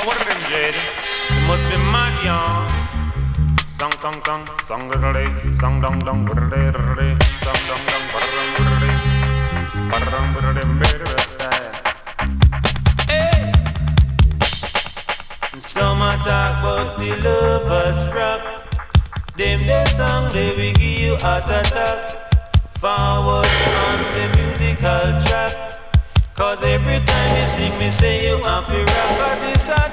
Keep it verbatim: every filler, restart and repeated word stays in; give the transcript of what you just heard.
What are them, Jade? You must be mad, young. Song, song, song, song, da-da-day, song, dong, dong, da-da-day, da-da-day, song, dong, dong, ba-da-dong, da-da-day, ba-da-dong, ba-da-day, ba-da-day, style. Hey! Some a talk about the lovers rock. Them the song they will give you heart attack. Forward on the musical track. Cause every time you sing me say you happy rock. Cause it's a